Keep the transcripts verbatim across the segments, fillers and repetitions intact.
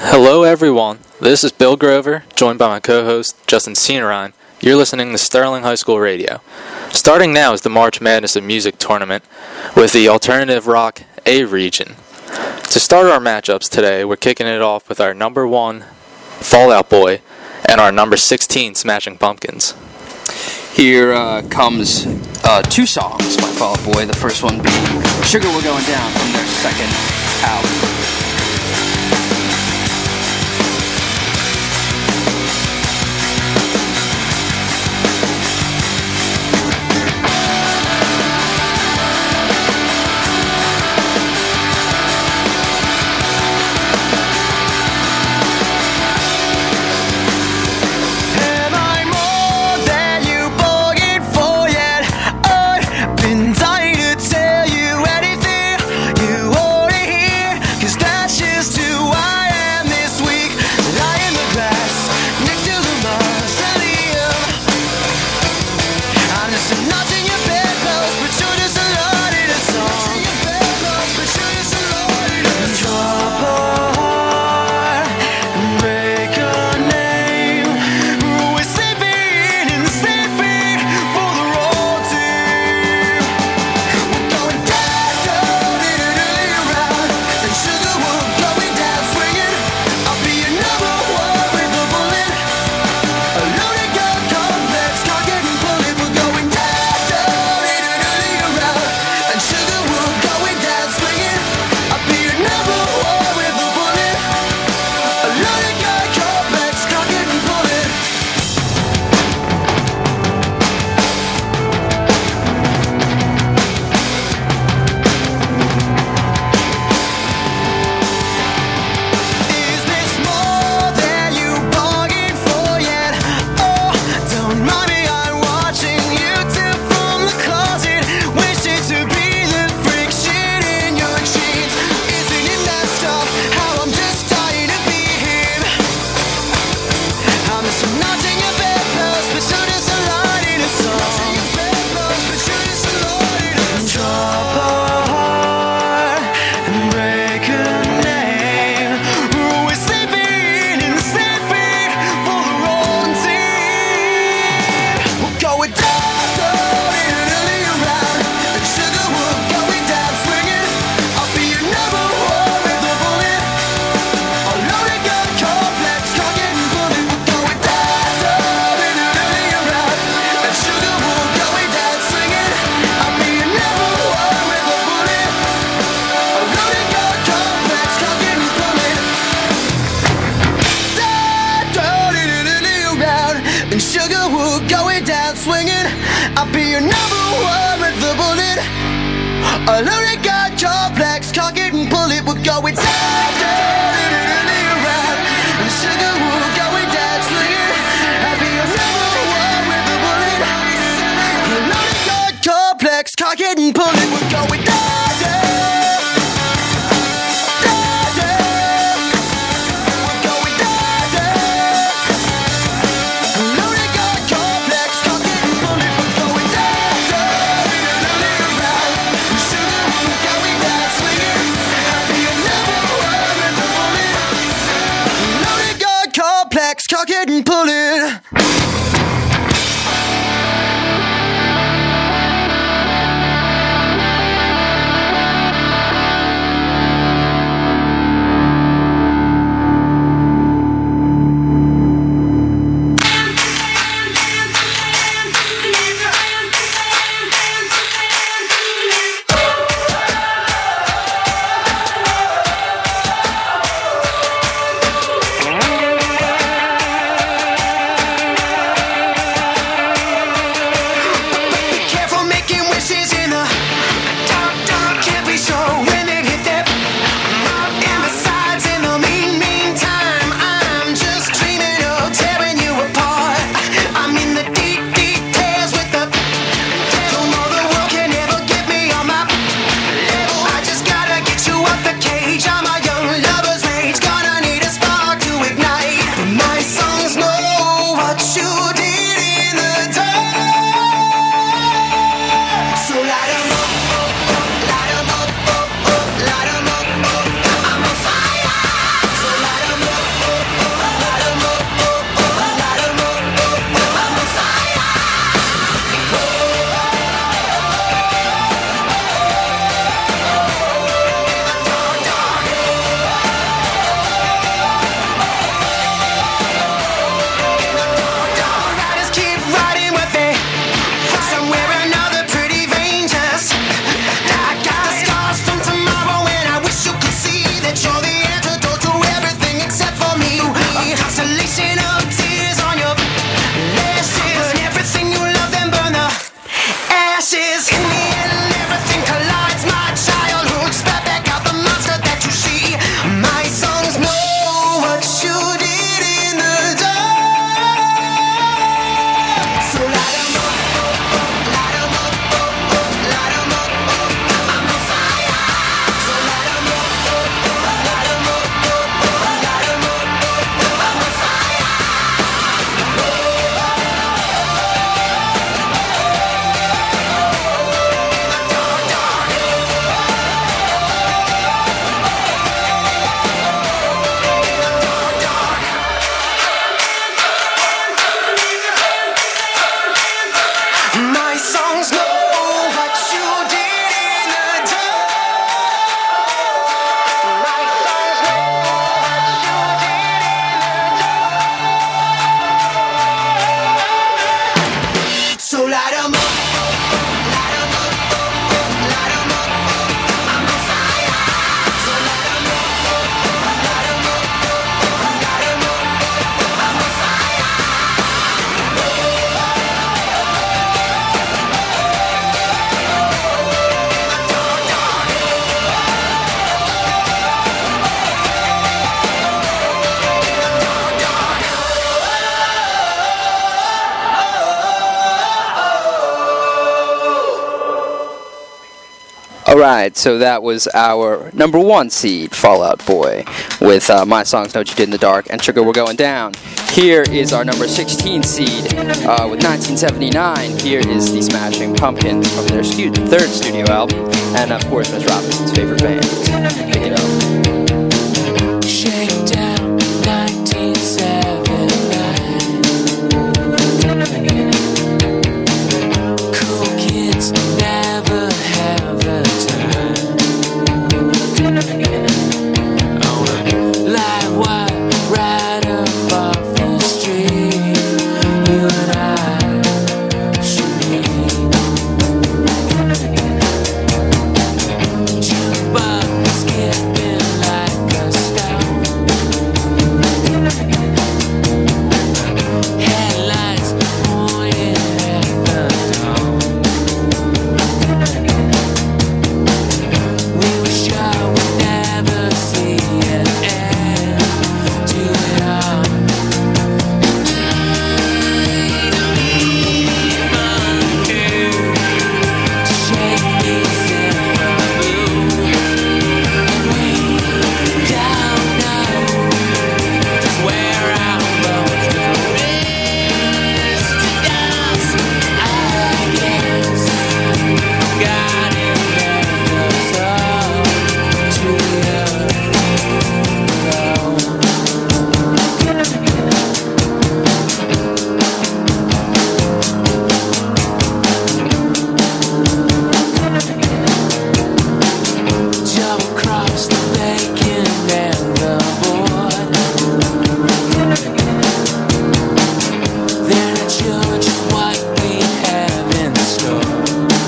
Hello everyone, this is Bill Grover, joined by my co-host Justin Cianarine. You're listening to Sterling High School Radio. Starting now is the March Madness of Music tournament with the Alternative Rock A region. To start our matchups today, we're kicking it off with our number one, Fall Out Boy, and our number sixteen, Smashing Pumpkins. Here uh, comes uh, two songs by Fall Out Boy, the first one being Sugar We're Going Down from their second album. Alright, so that was our number one seed, Fall Out Boy, with uh, My Songs Know What You Did in the Dark and Sugar We're Going Down. Here is our number sixteen seed uh, with nineteen seventy-nine. Here is the Smashing Pumpkins from their stu- third studio album, and of course, Miss Robinson's favorite band. Pick it up. Shakedown, nineteen seventy-nine. Cool kids never have the time. On a live wire right up off the street, you and I should meet. Jukebox skipping like a stone. Headlights pointing at the dawn. We were sure we'd never see an end to it all. Shake these silver blues, and we don't know just where our bones will rest to dust. I guess God left us all to the earth alone. Double cross the bacon and the board. They're not sure just what we have in store.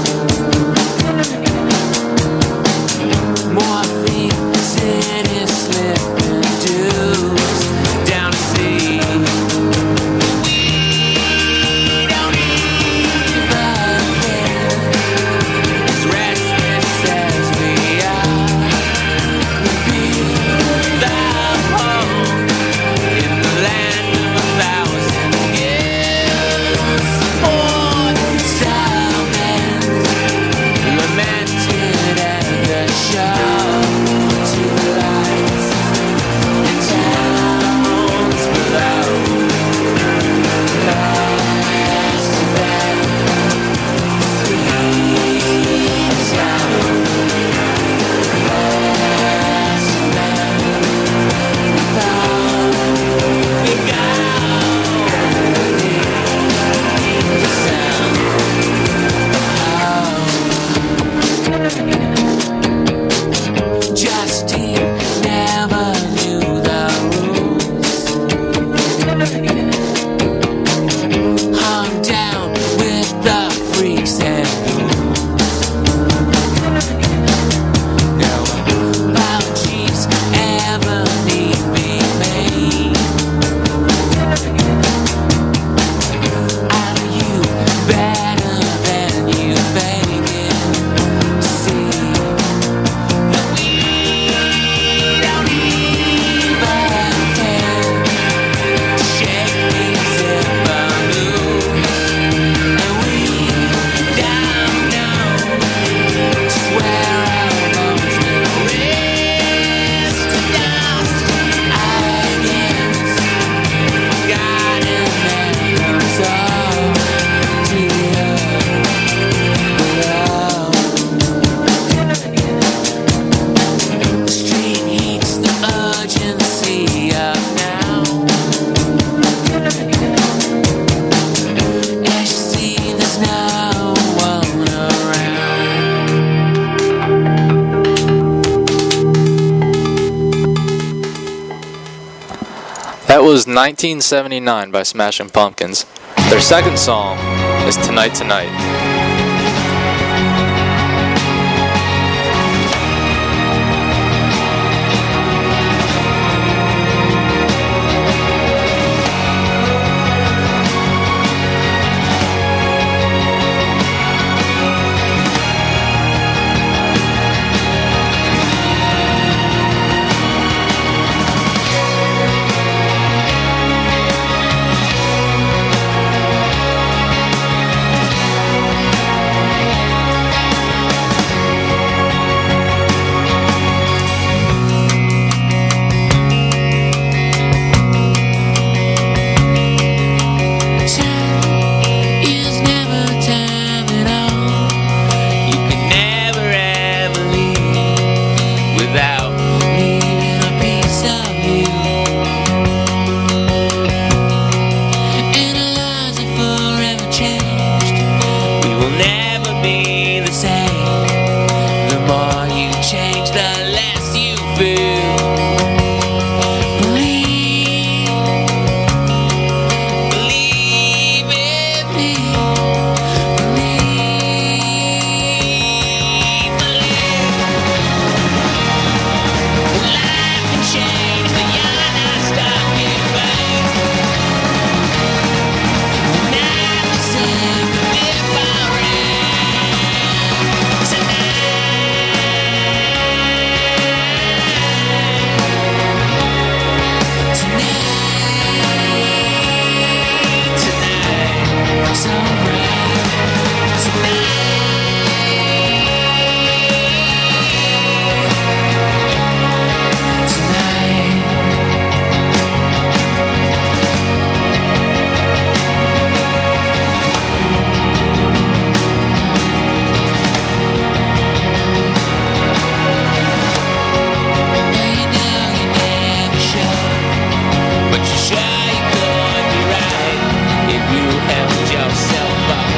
Morphine, city slipping dues down to sea. We don't even care. As restless as we are, we feel the home in the land of a thousand gifts. Poor salmons lamented at the show. Two lights in towns below. Last of them, sweet sound. Last of them, thought we got the sound of home. Justine never knew the rules. Hung down with the freaks and ghouls. No apologies ever need be made. I know you better than you fake it to see that we don't even care. Shake these silver blues, and we don't know just where our bones will rest to dust. I guess forgotten memories all to the earth below. The street heats the urgency up now. As you see, there's no one around. That was nineteen seventy-nine by Smashing Pumpkins. Their second song is Tonight Tonight.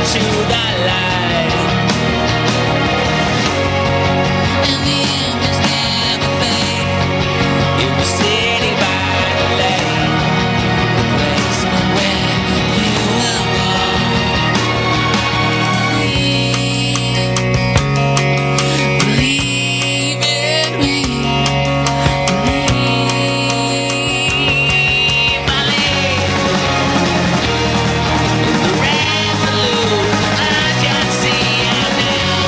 to the light. And the embers never fade. It was sitting by the lake, the place where you will go. Believe, believe in me. Believe, believe. The resolute, I can see it now.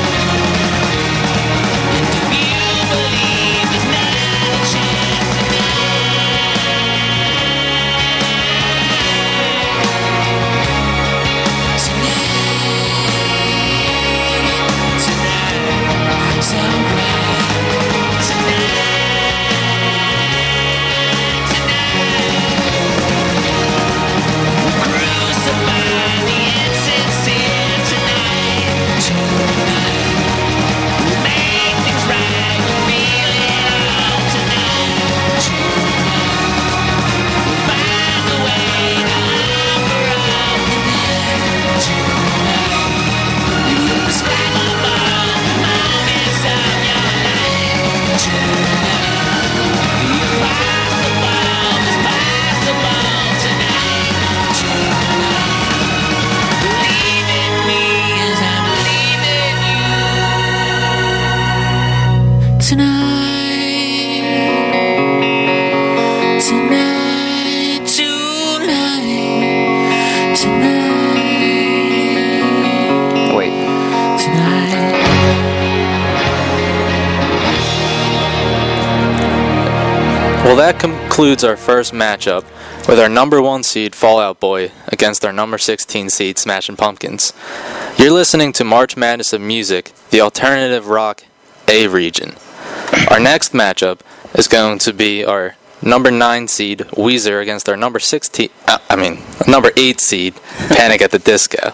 And if you believe, there's not a chance tonight, so bright, tonight, tonight, crucify the insincere tonight, tonight, we'll make things right, we'll feel it all tonight, tonight, we'll find a way to offer up the night, tonight, you'll describe all the moments of your life, tonight, the impossible is possible tonight, tonight, believe in me as I believe in you, tonight, tonight, tonight, tonight, Wait. tonight. Well, that concludes our first matchup with our number one seed Fall Out Boy against our number sixteen seed Smashing Pumpkins. You're listening to March Madness of Music, the alternative rock A region. Our next matchup is going to be our number nine seed Weezer against our number sixteen, uh, I mean, number eight seed Panic at the Disco.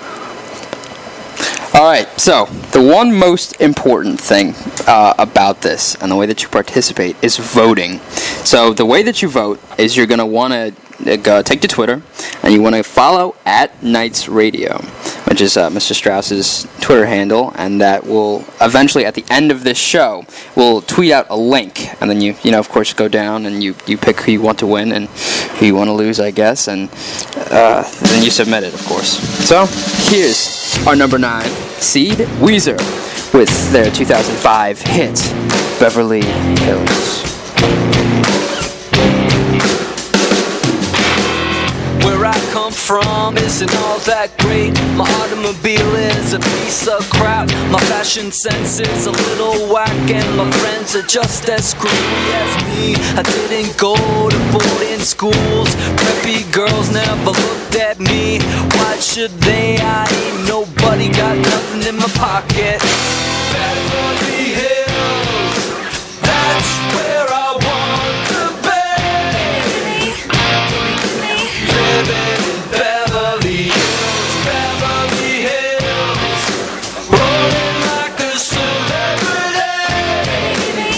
All right, so the one most important thing uh, about this and the way that you participate is voting. So the way that you vote is you're going to want to uh, take to Twitter and you want to follow at Knights Radio, which is uh, Mister Strauss's Twitter handle, and that will eventually, at the end of this show, we'll tweet out a link, and then you, you know, of course, go down and you, you pick who you want to win and who you want to lose, I guess, and uh, then you submit it, of course. So here's our number nine seed, Weezer, with their two thousand five hit, Beverly Hills. Where I come from isn't all that great. My automobile is a piece of crap. My fashion sense is a little whack, and my friends are just as screwy as me. I didn't go to boarding schools. Preppy girls never looked at me. Why should they? I ain't nobody, got nothing in my pocket. Beverly Hills, that's where I want to be. Living in Beverly Hills, Beverly Hills, rolling like a celebrity.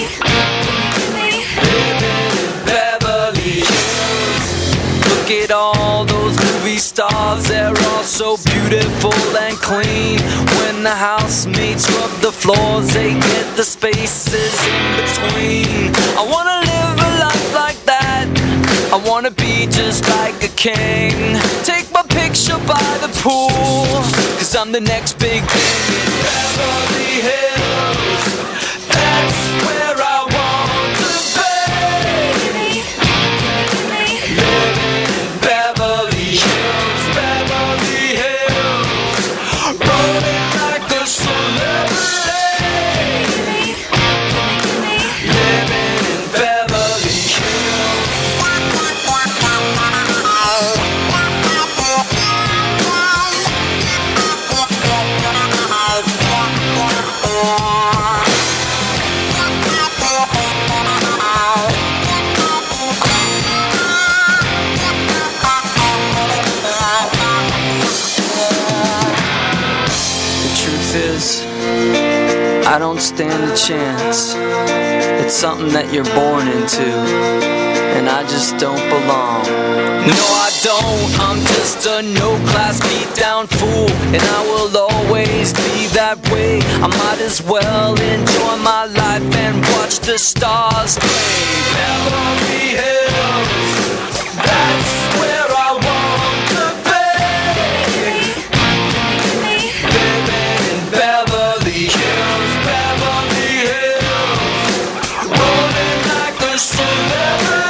Living in Beverly Hills. Look at all those movie stars, they're all so beautiful and clean. When the housemates rub the floors, they get the spaces in between. I wanna live a life like that. I wanna be just like a king. Take my picture by the pool, cause I'm the next big thing in Beverly Hills. That's where I want to be. Living in Beverly Hills, Beverly Hills, rolling like a celebrity. Living in Beverly Hills. I don't stand a chance. It's something that you're born into. and I just don't belong. No, I don't, I'm just a no-class beat-down fool, and I will always be that way. I might as well enjoy my life and watch the stars play. Beverly Hills, that's where I want to be. Living in Beverly Hills, Beverly Hills, rolling like a celebrity.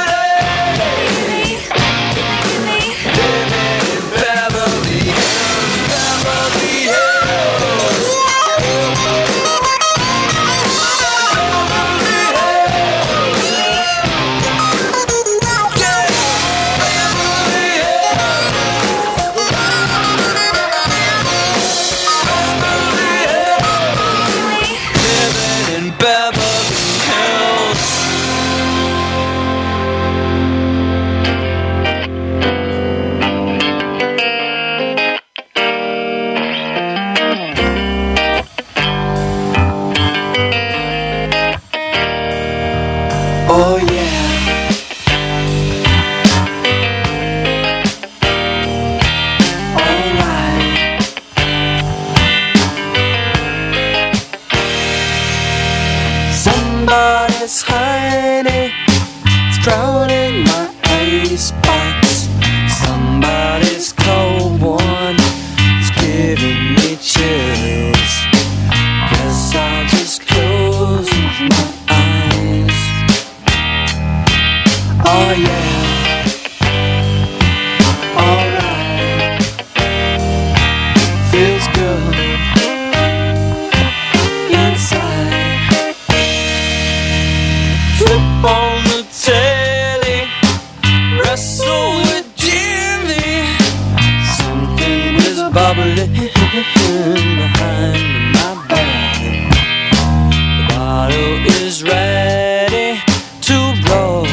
Oh yeah. Alright. Somebody's hiding, it's drowning my icebox. Somebody's cold one is giving me chills. Guess I'll just close my eyes. Oh yeah, alright, feels good inside. Flip on the telly, wrestle with Jimmy. Something is bubbling behind my back. The bottle is ready to blow.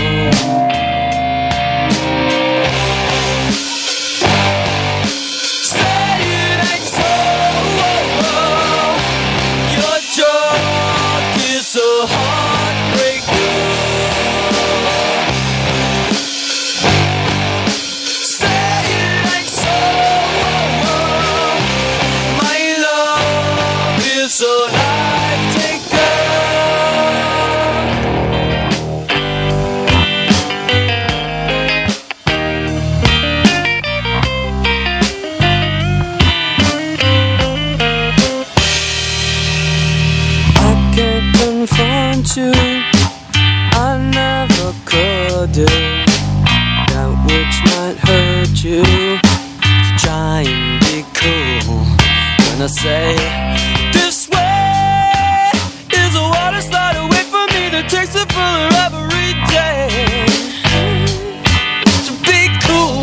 You, I never could do that which might hurt you. So try and be cool when I say this way is a water slide away from me that takes it fuller every day. So be cool.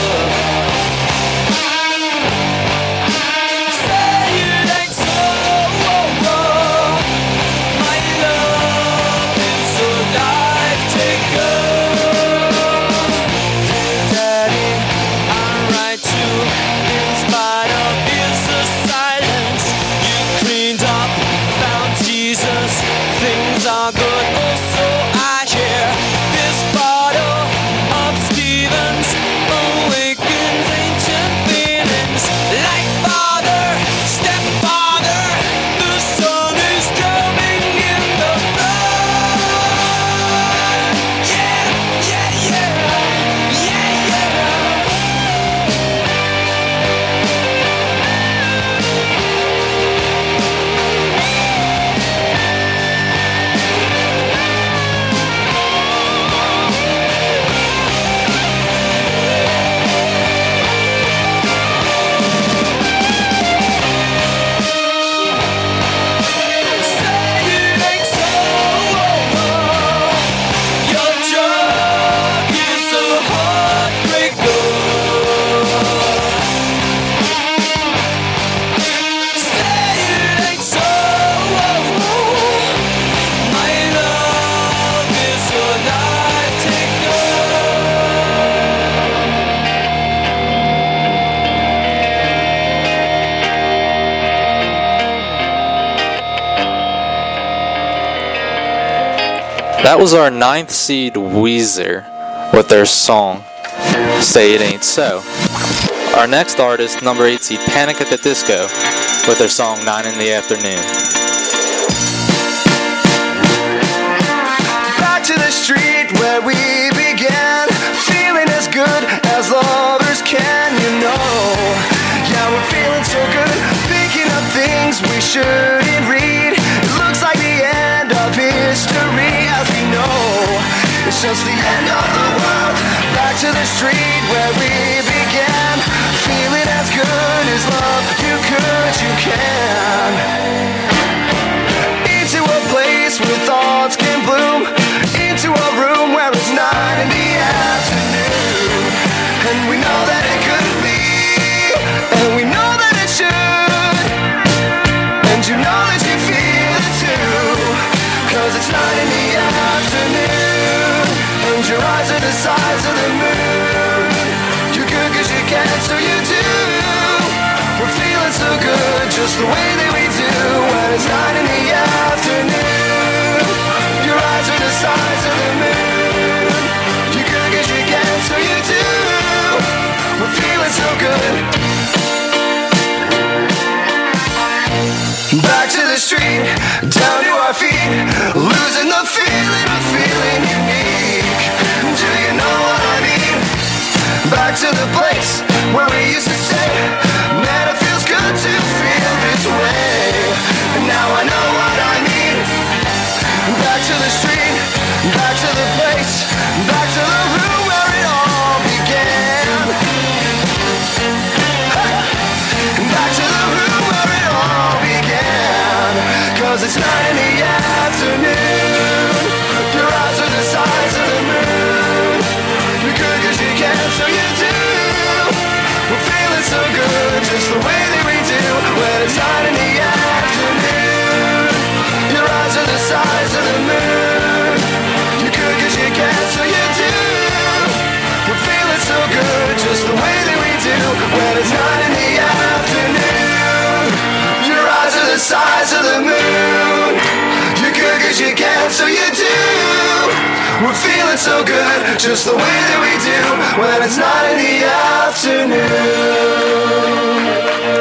Say it ain't so. That was our ninth seed Weezer with their song Say It Ain't So. Our next artist, number eight seed Panic at the Disco with their song nine in the Afternoon. Back to the street where we began, feeling as good as lovers can, you know. Yeah, we're feeling so good, picking up things we shouldn't read. It looks like the end of history, as we know. It's just the end of the world. Back to the street where we began, feeling as good as love you could, you can. Into a place where thoughts can bloom, into a room where it's nine in the afternoon. And we know that it could be, and we know that it should. And you know that you feel it too, cause it's nine in the afternoon. And your eyes are the size of the moon. You're good cause you can, so you do. We're feeling so good, just the way that we do. When it's nine in the afternoon, your eyes are the size of the moon. You're good cause you can, so you do. We're feeling so good. Back to the street, down to our feet, losing the feeling of feeling unique. Do you know what I mean? Back to the place where we used to say, man, it feels good to feel this way. And now I know what I mean. Back to the street, back to the place, back to the room where it all began. Back to the room where it all began. Cause it's nine in the afternoon. Your eyes are the size of the moon. You're good cause you can, so you do. We're feeling so good, just the way that we do. When it's nine in the afternoon, your eyes are the size of the moon. You're good cause you can, so you do. We're feeling so good, just the way that we do. When it's nine in the afternoon, your eyes are the size of the moon. You're good cause you can, so you do. We're feeling so good, just the way that we do. When it's nine in the afternoon.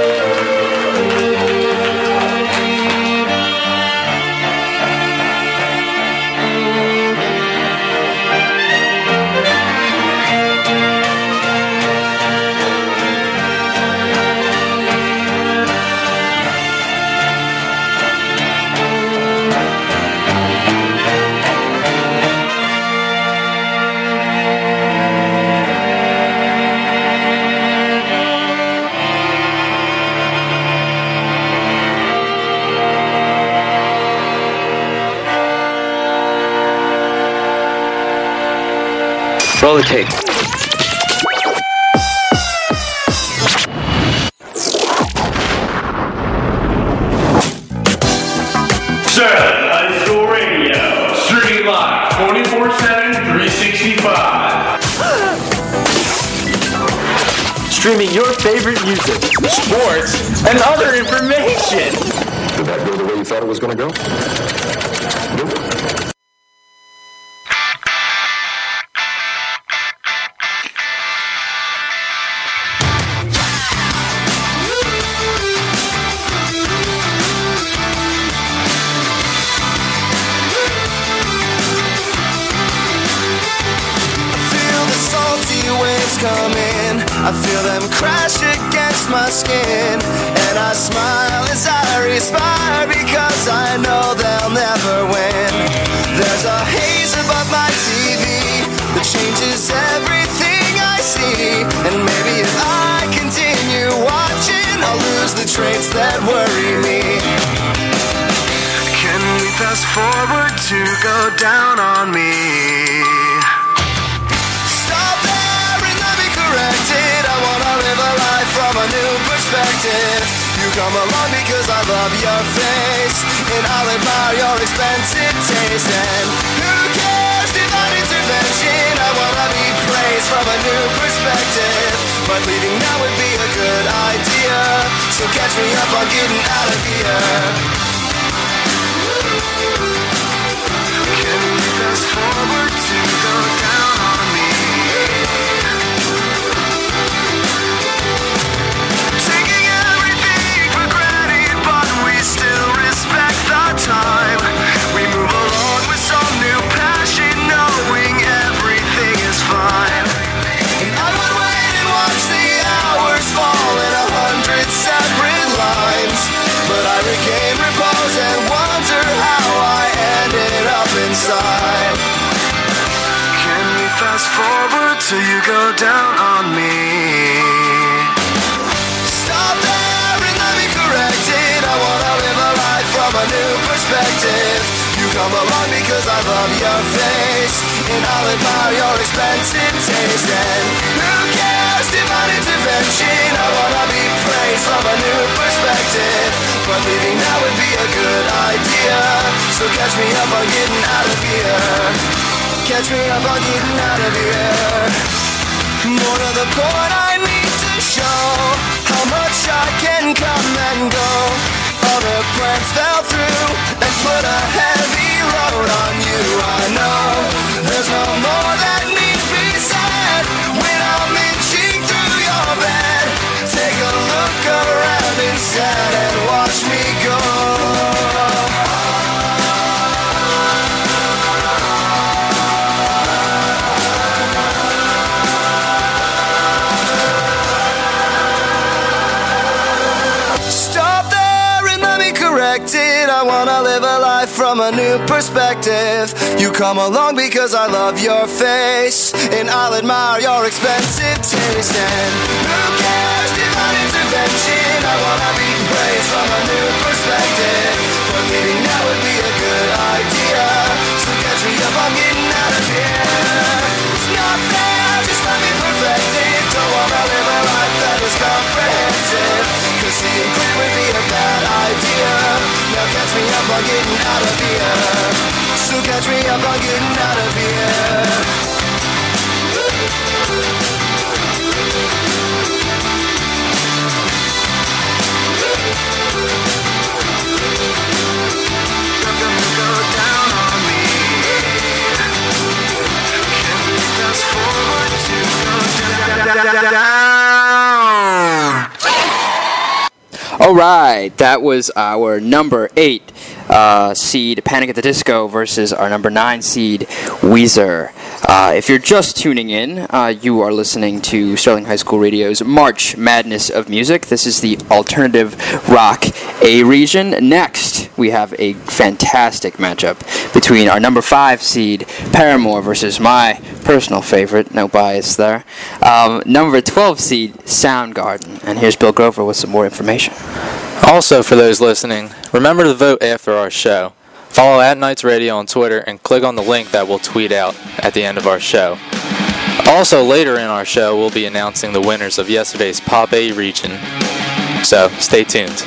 Roll the tape. Sterling High School Radio, streaming live twenty-four seven, three sixty-five. Streaming your favorite music, sports, and other information. Did that go the way you thought it was going to go? Nope. Come in, I feel them crash against my skin, and I smile as I respire because I know they'll never win. There's a haze above my T V that changes everything I see, and maybe if I continue watching, I'll lose the traits that worry me. Can we fast forward to go down on me? I wanna live a life from a new perspective. You come along because I love your face, and I'll admire your expensive taste. And who cares, divine intervention? I wanna be praised from a new perspective, but leaving now would be a good idea. So catch me up on getting out of here. Can we fast forward to go down on me. Taking everything for granted, but we still respect the time. We move along with some new passion, knowing everything is fine. And I would wait and watch the hours fall in a hundred separate lines, but I regain repose and wonder how I ended up inside. Can we fast forward till you go down on me? Stop there and let me correct it. I wanna live a life from a new perspective. You come along because I love your face, and I'll admire your expensive taste. And who cares, divine intervention? I wanna be praised from a new perspective, but leaving now would be a good idea. So catch me up on getting out of here. Catch me up on getting out of here. More to the point, I need to show how much I can come and go. Other plans fell through and put a heavy load on you. I know there's no more that needs be said when I'm inching through your bed. Take a look around instead and watch me go. I wanna live a life from a new perspective. You come along because I love your face, and I'll admire your expensive taste. And who cares, divine intervention? I wanna be praised from a new perspective, but leaving now would be a good idea. So catch me up, I'm getting out of here. It's not fair, just let me perfect it. Don't wanna live a life that is comprehensive, cause seeing clear would be a bad idea. Now catch me up on getting out of here. So catch me up on getting out of here. Go down on me. Can we fast forward to go down? All right, that was our number eight uh, seed, Panic at the Disco, versus our number nine seed, Weezer. Uh, if you're just tuning in, uh, you are listening to Sterling High School Radio's March Madness of Music. This is the alternative rock A region. Next, we have a fantastic matchup between our number five seed, Paramore, versus my personal favorite, no bias there, um, number twelve seed, Soundgarden. And here's Bill Grover with some more information. Also, for those listening, remember to vote after our show. Follow At Nights Radio on Twitter and click on the link that we'll tweet out at the end of our show. Also, later in our show, we'll be announcing the winners of yesterday's Pop A region. So, stay tuned.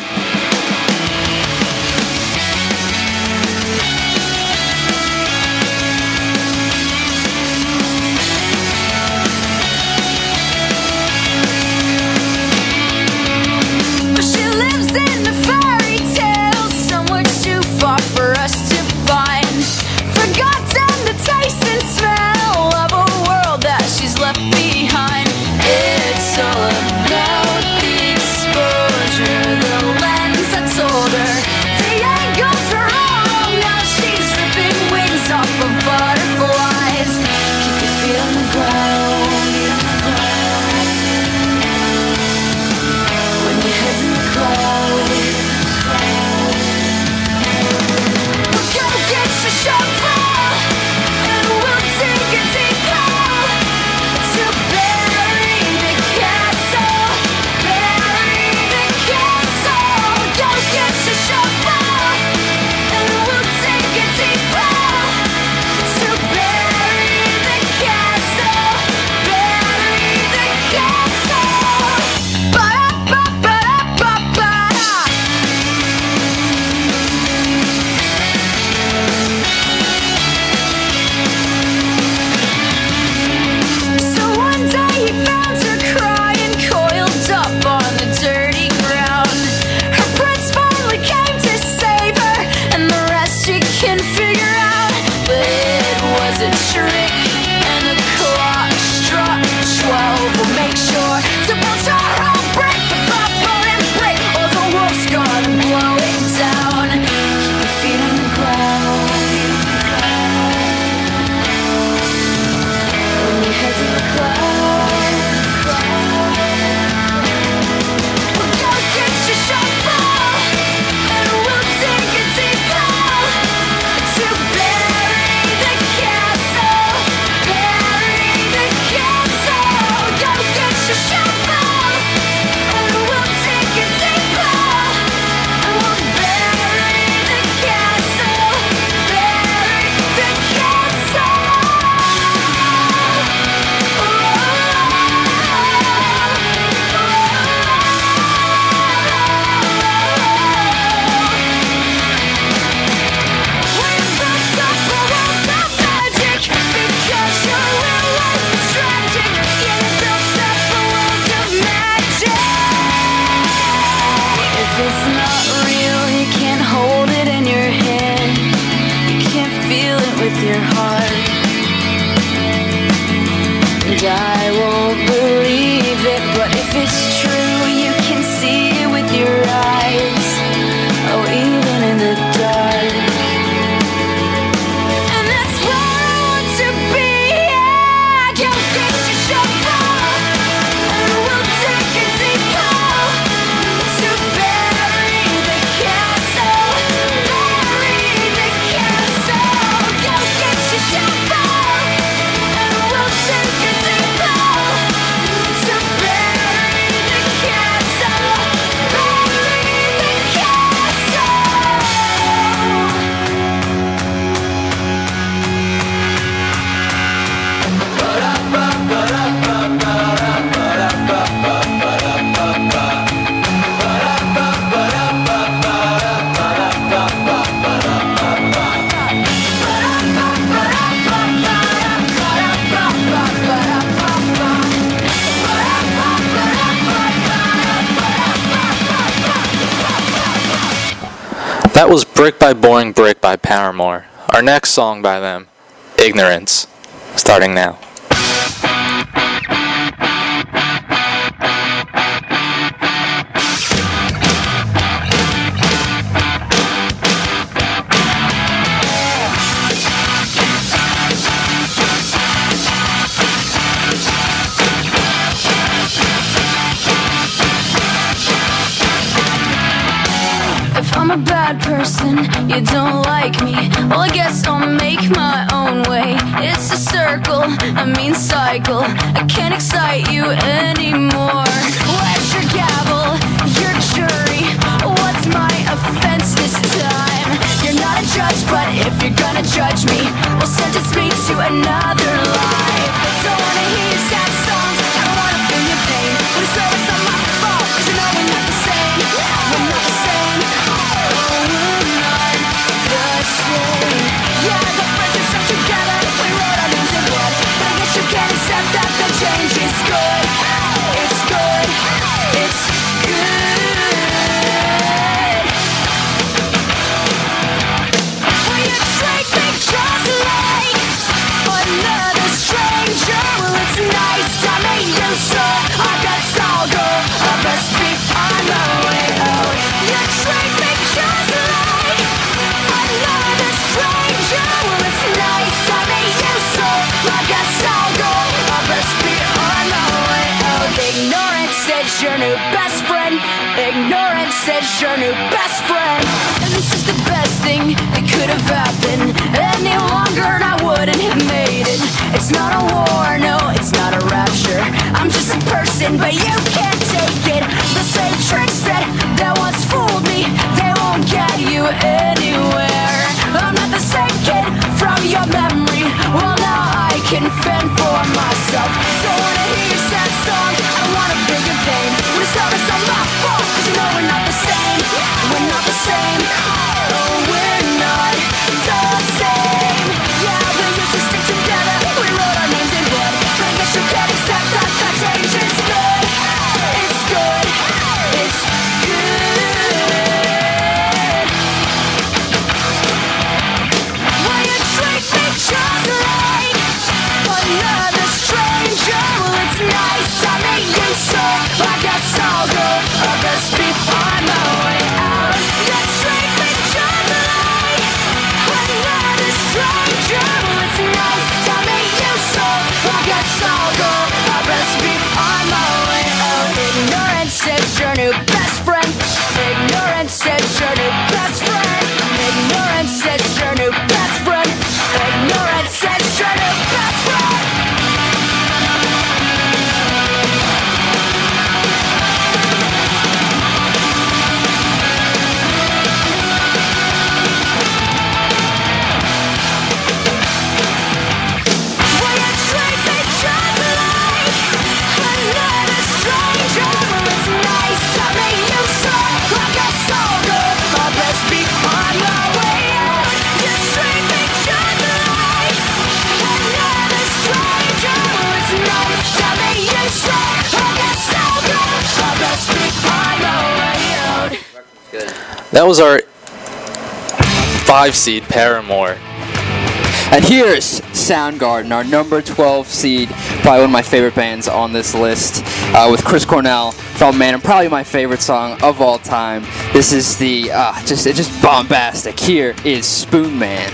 She lives in a fairy tale, somewhere too far for us to find. Forgotten the taste and smell of a world that she's left behind. It's all about the exposure, the land and I won't believe it. But if it's true, you can see it with your eyes. Oh, even in the dark. And that's where I want to be. Yeah, go get your shovel, and we'll take a deep hole to bury the castle. Bury the castle. Go get your shovel, and we'll take a deep hole to bury the castle. Bury the castle. That was Brick by Boring Brick by Paramore. Our next song by them, Ignorance, starting now. If I'm a bad person, you don't like me. Well, I guess I'll make my own way. It's a circle, a mean cycle. I can't excite you anymore. Where's your gavel, your jury? What's my offense this time? You're not a judge, but if you're gonna judge me, well, sentence me to another life. Don't wanna hear your sad songs, I don't wanna feel your pain. But it's always not my fault, 'cause you know we're not the same. We're not the same. Yeah, the friends are stuck together. We wrote our names in blood. But I guess you can't accept that the change is good. It's good. It's good. Will you treat me just like another stranger? Well, it's nice to meet you, so I guess I'll go. I best be on my way out. You treat me just like another stranger. Well, it's nice to meet you, so I guess I'll go. I best be on my way out. Ignorance is your new best friend. Ignorance is your new best friend. And this is the best thing that could have happened. Any longer and I wouldn't have made it. It's not a war, no, it's not a rapture. I'm just a person, but you can't take it. The same tricks that, that once fooled me, they won't get you anywhere. I'm not the same kid from your memory. Well, now I can fend for myself. Don't wanna hear your sad songs, I don't wanna bring your pain. But it's always not my fault, 'cause you know we're not the same. We're not the same. Oh, we're not the same. Yeah, we used to stick together. We wrote our names in blood. But I guess you can't accept that the change is good. It's good. It's good. Will you treat me just like another stranger? Well, it's nice to meet you, so I guess I'll go. I best be on my way out. You treat me just like another stranger. Well, it's nice to meet you, so I guess I'll go. I best be on my way out. Ignorance is your new best friend. Ignorance is your new best friend. Ignorance is your new best friend. Ignorance is your new best friend. Will you treat me just like another stranger? Well, it's nice to meet you, so I guess I'll go. I best be on my way out. You treat me just like another stranger. Well, it's nice to meet you, so I guess I'll go. I best be on my way out. That was our five seed Paramore. And here's Soundgarden, our number twelve seed, probably one of my favorite bands on this list, uh, with Chris Cornell, frontman, and probably my favorite song of all time. This is the, uh, just, it's just bombastic. Here is Spoon Man.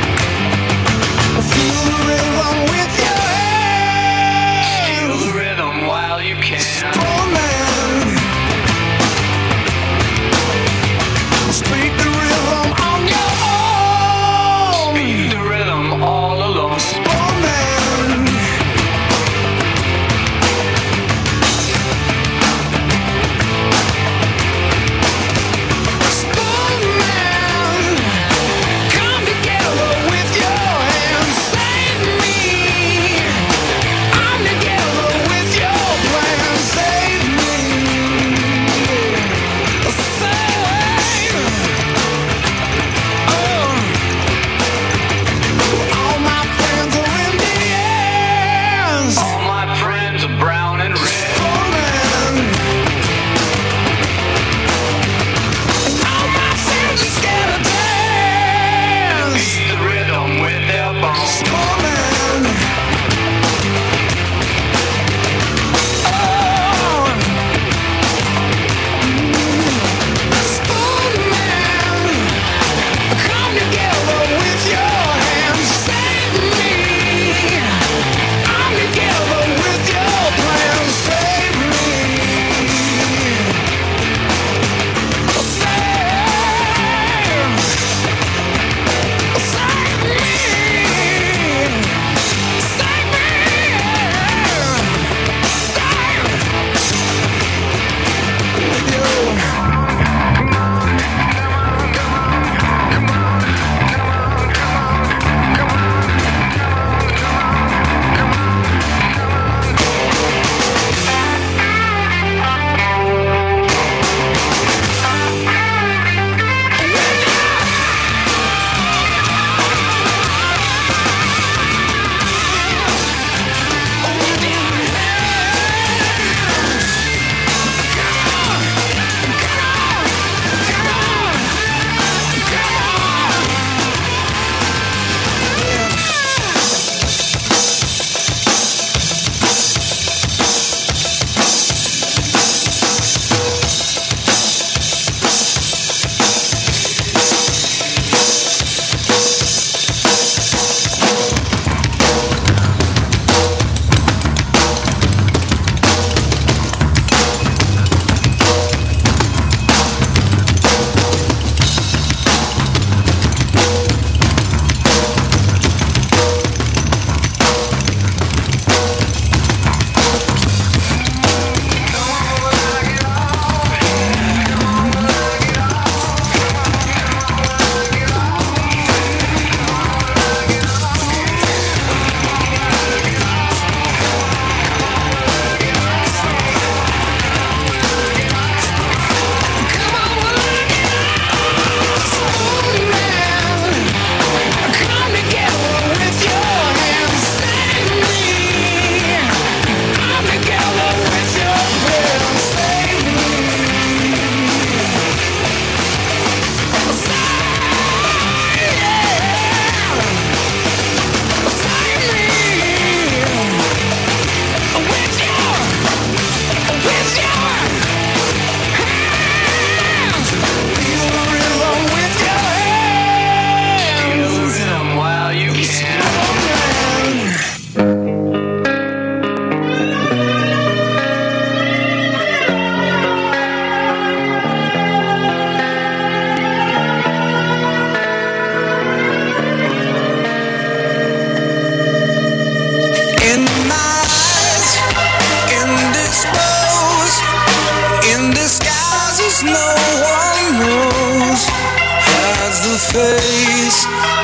face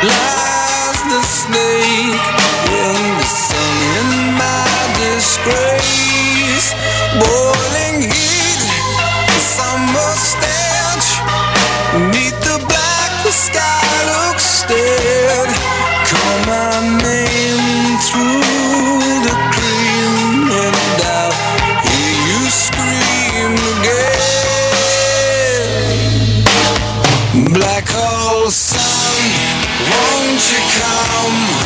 lies the snake in the sun in my disgrace. Boiling heat, summer stench, beneath the black, the sky looks dead. Call my name through the cream and I'll hear you scream again. Black hole sun, won't you come?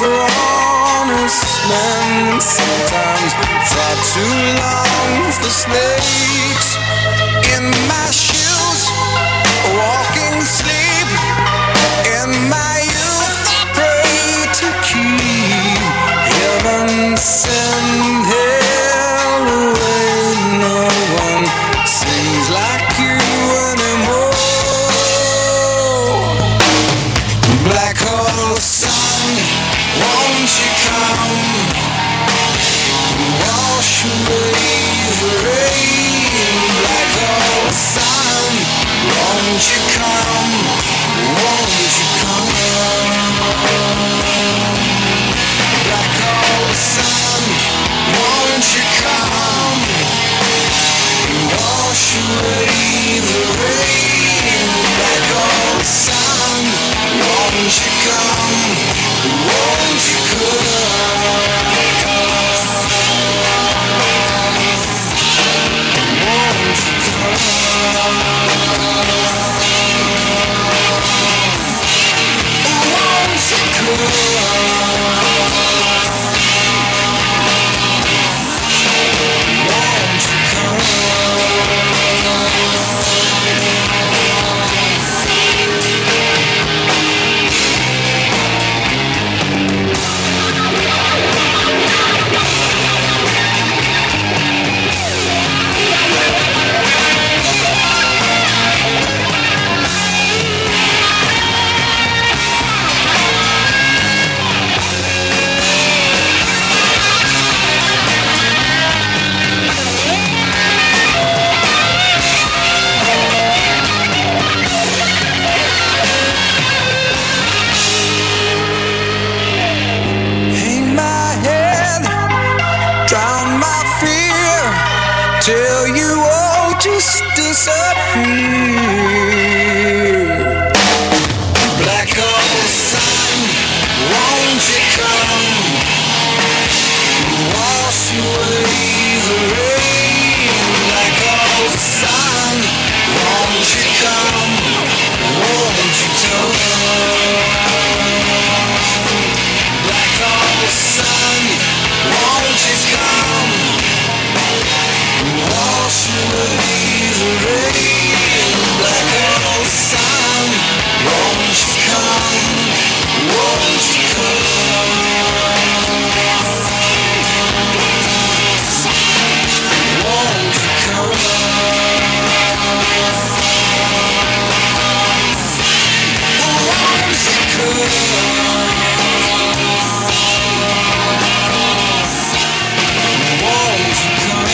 for honest men, sometimes far too long for snakes. In my shoes, walking sleep. In my youth, I pray to keep heaven send hell away. No one sings like you anymore. Black hole sun, won't you come? Wash away the rain. Black hole sun, won't you come? Won't you come? Black hole sun, won't you come? Wash away the rain. Black hole sun, won't you come? Won't you come? Won't you till you all just disappear. Black hole sun, won't you come? Wash away the rain. Black hole sun, won't you come? Won't you come? Black hole sun, won't you come? Wash away the rain. Black hole sun, won't you come? Won't you come? Won't you come? Won't you come? Won't you come?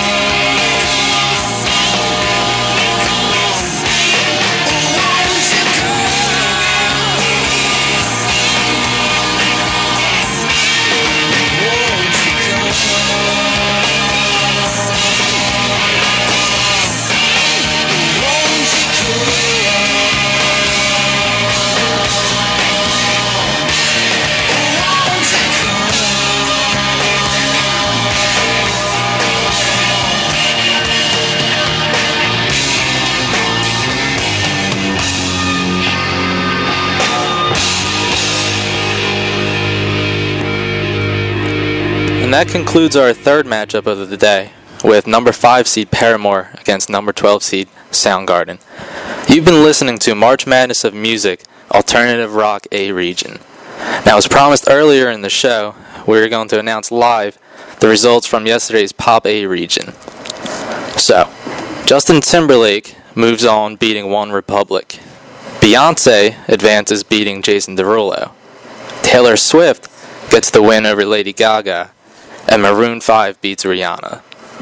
And that concludes our third matchup of the day, with number five seed Paramore against number twelve seed Soundgarden. You've been listening to March Madness of Music, Alternative Rock A Region. Now, as promised earlier in the show, we're going to announce live the results from yesterday's Pop A Region. So, Justin Timberlake moves on, beating One Republic. Beyonce advances, beating Jason Derulo. Taylor Swift gets the win over Lady Gaga, and Maroon five beats Rihanna.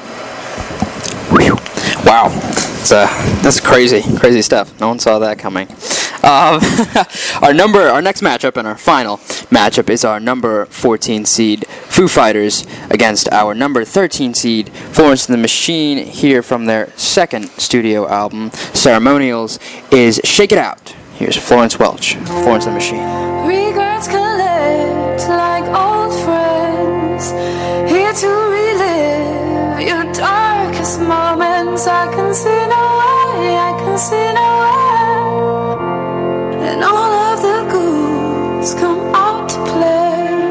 Wow, that's, uh, that's crazy, crazy stuff. No one saw that coming. Um, our number, our next matchup and our final matchup is our number fourteen seed Foo Fighters against our number thirteen seed Florence and the Machine. Here from their second studio album, Ceremonials, is "Shake It Out." Here's Florence Welch, Florence and the Machine. Regrets collect like old friends, here to relive your darkest moments. I can see no way, I can see no way, and all of the ghouls come out to play.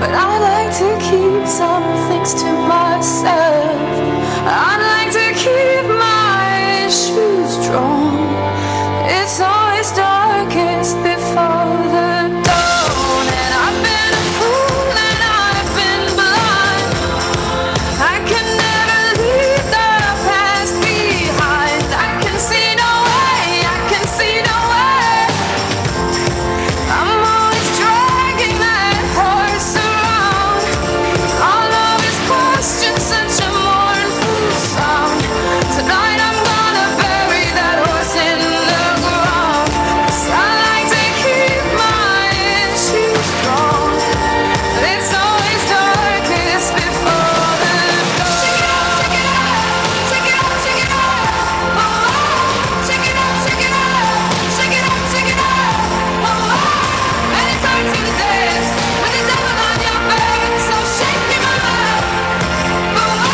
but I like to keep some things to myself. I like to keep my shoes strong. It's always darkest before the dawn, and I've been a fool and I've been blind. I can never leave the past behind. I can see no way, I can see no way. I'm always dragging that horse around. All of his questions, such a mournful sound. Tonight I'm gonna bury that horse in the ground. 'Cause I like to keep my issues strong. It's always darkest before the dawn. Check it out, check it out, check it out, oh, oh. Check it out, check it out, check it out, check it out, oh, oh. And it's hard to dance with the devil on your back, so shake him out, oh, oh.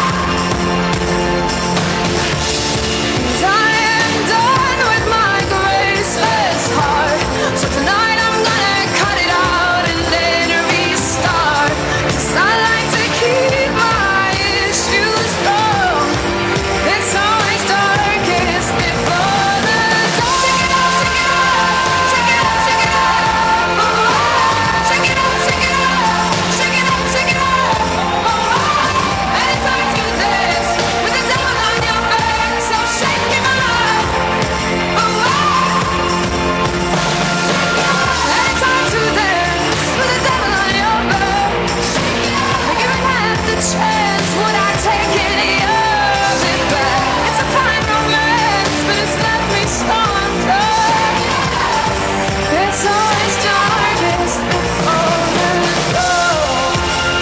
And I am done with my graceless heart, so tonight I'm gonna cut it out and then restart. 'Cause I like to keep my issues strong. It's always darkest before the dawn. Check it out, check it out, check it out, check it out, oh, oh. Check it out, check it out, check it out, check it out, oh, oh. And it's hard to dance with the devil on your back, so shake him out, oh, oh. And it's hard to dance with the devil on your back. Given half the chance, would I take any of it back? It's a fine romance, but it's left me stronger. It's always darkest before the dawn.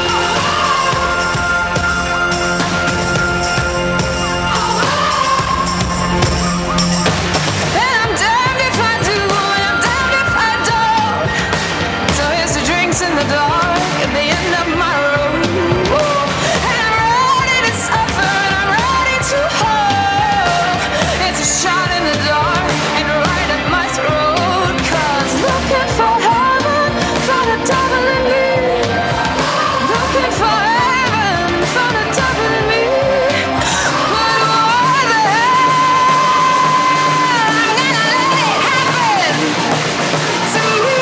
And I'm damned if I do, and I'm damned if I don't. So here's the drinks in the dark at the end of my road. Whoa. And I'm ready to suffer, and I'm ready to hold. It's a shot in the dark and right at my throat. 'Cause looking for heaven, found a devil in me. Looking for heaven, found a devil in me. But why the hell? I'm gonna let it happen to me.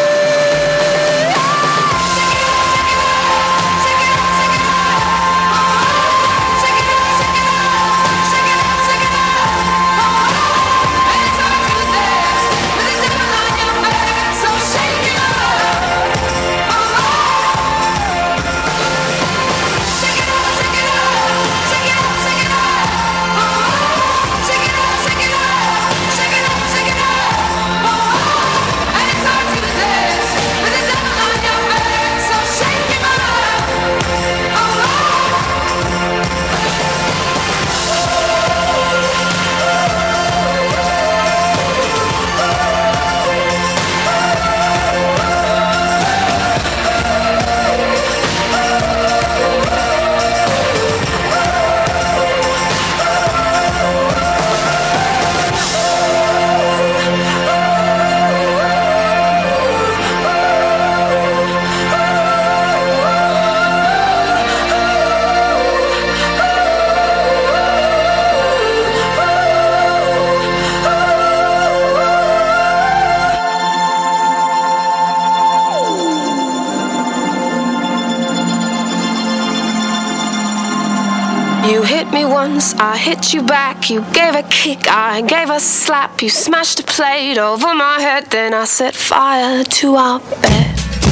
You hit me once, I hit you back. You gave a kick, I gave a slap. You smashed a plate over my head, then I set fire to our bed.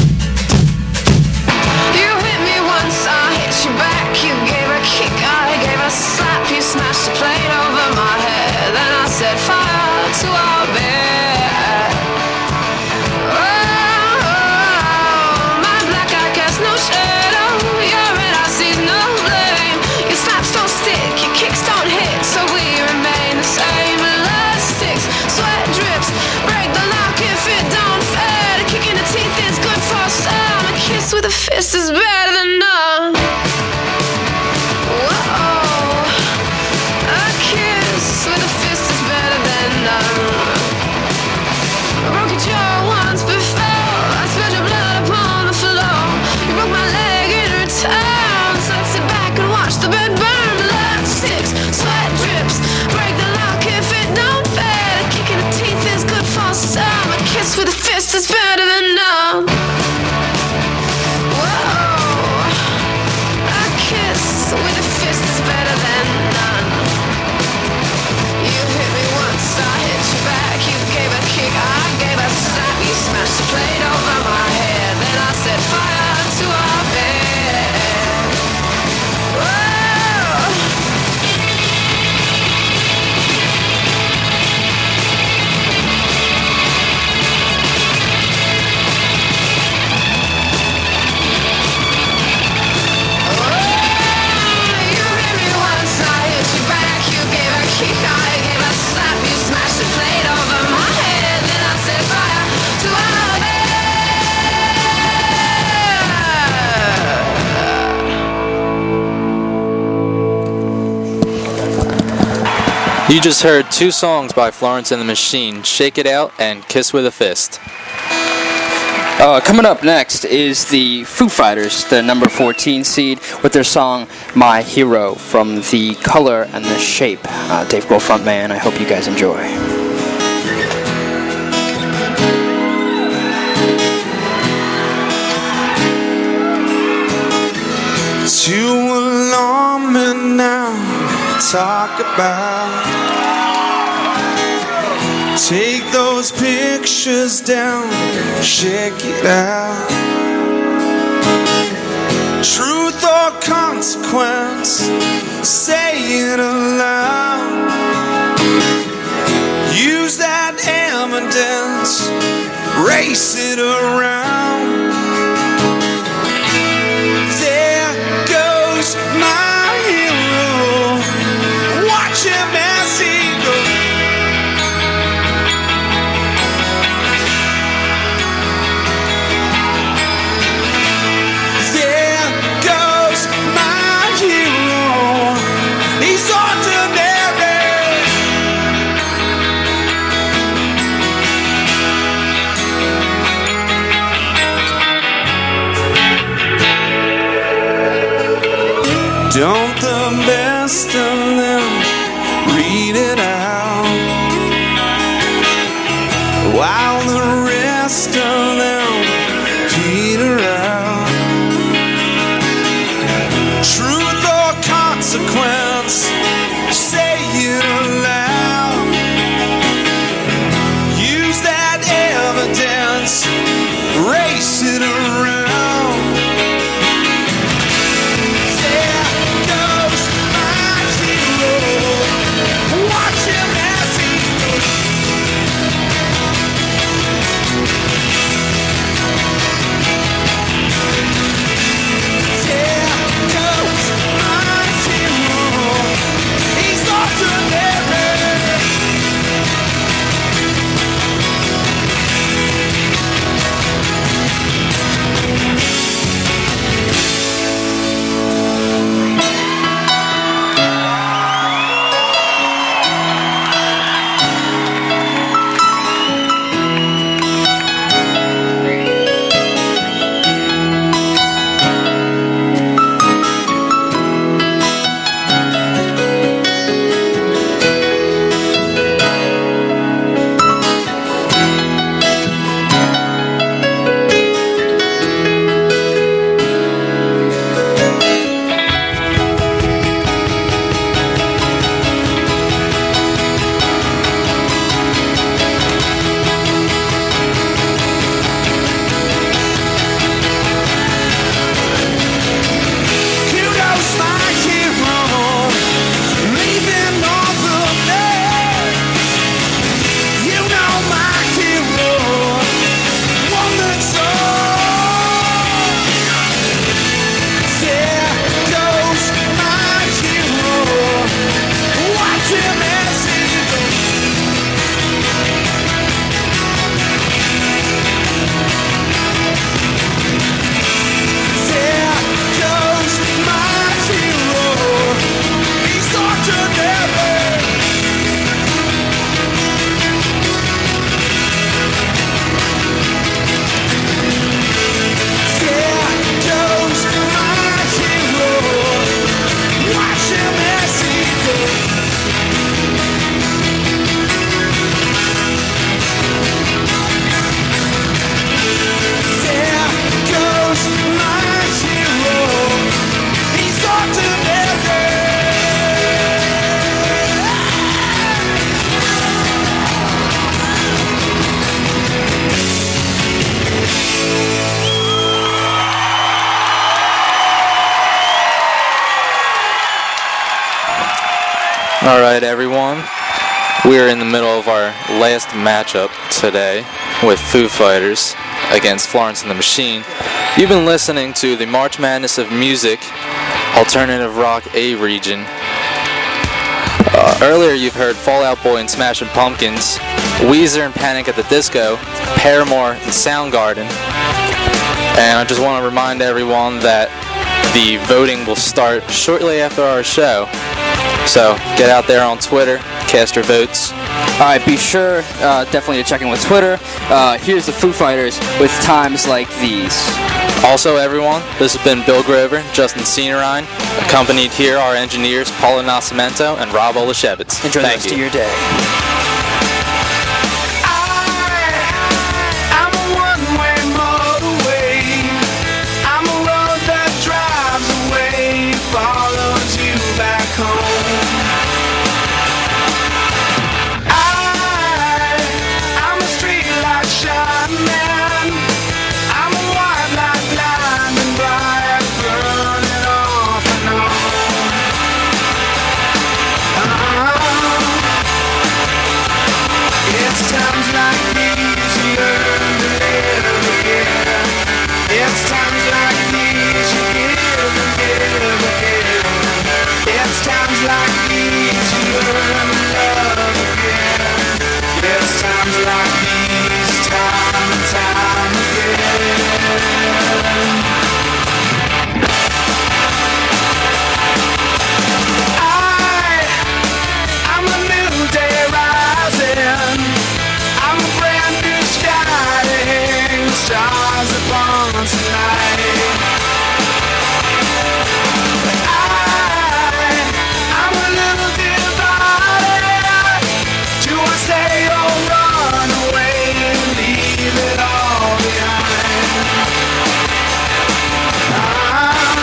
You hit me once, I hit you back. You gave a kick, I gave a slap. You smashed a plate over my head, then I set fire to our bed. Oh, my black eye casts no shadow. Your red eye sees no blame. Your slaps don't stick, your kicks don't hit, so we remain the same. Blood sticks, sweat drips, break the lock if it don't fit. A kick in the teeth is good for some. A kiss with a fist is better than none. Whoa, a kiss with a fist is better than none. You just heard two songs by Florence and the Machine, Shake It Out and Kiss with a Fist. Uh, coming up next is the Foo Fighters, the number fourteen seed, with their song My Hero from The Color and the Shape. Uh, Dave Grohl frontman, I hope you guys enjoy. You alarm me now, talk about. Take those pictures down, check it out. Truth or consequence, say it aloud. Use that evidence, race it around. My hero, watch him as he goes. There goes my hero, he's ordinary. Don't the best of them read it out, while the rest of them peter out. Truth or consequence, say it aloud. Use that evidence, race it around. All right, everyone. We're in the middle of our last matchup today with Foo Fighters against Florence and the Machine. You've been listening to the March Madness of Music, Alternative Rock A region. Uh, earlier, you've heard Fall Out Boy and Smashing Pumpkins, Weezer and Panic at the Disco, Paramore and Soundgarden. And I just want to remind everyone that the voting will start shortly after our show. So get out there on Twitter, cast your votes. All right, be sure uh, definitely to check in with Twitter. Uh, here's the Foo Fighters with Times Like These. Also, everyone, this has been Bill Grover, Justin Sienerine. Accompanied here are engineers Paula Nascimento and Rob Olashevitz. Enjoy the Thank rest you. of your day. I'm a one-way motorway. I'm a road that drives away, follows you back home. I, I'm a streetlight shining man. I'm a white light blinding bright, burning off and on. Uh-huh. It's times like these you learn to live again. It's times like these you give and give again. It's times like these you learn to love again. It's times like these, time and time again. I, I'm a new day rising. I'm a brand new sky to hang the stars upon tonight. I, I'm a little divided. Do I stay or run away and leave it all behind? Ah,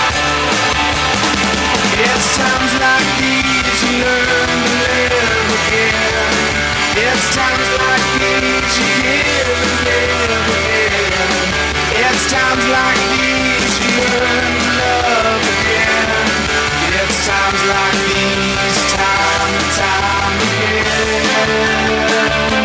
it's times like these you learn to live again. It's times like these you give and live again. It's times like these you learn to love again. It's times like these, time and time again.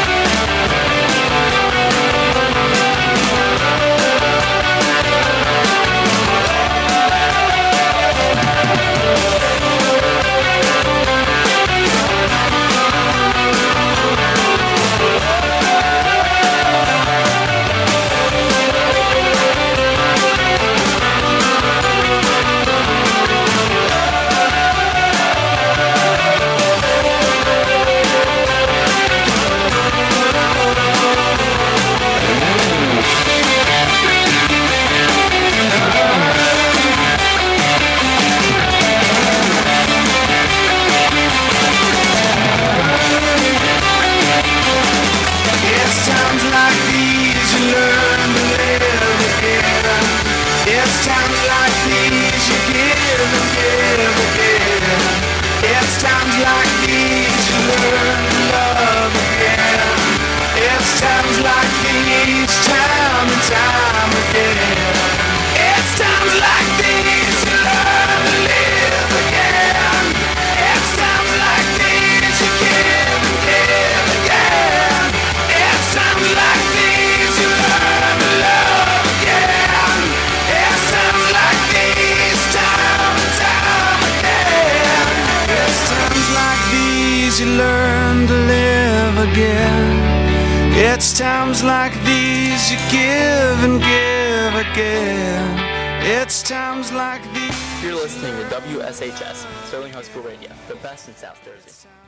It's times like these you learn to live again. It's times like these you give and give again. It's times like these you learn to love again. It's times like these, time and time again. It's times like these you learn to live again. It's times like these you give and give again. It's times like these you learn to love again. It's times like these, time and time again. It's times like these you learn to live again. It's times like these you give and give again. It's times like these. You're listening to W S H S, Sterling High School Radio, the best in South Jersey.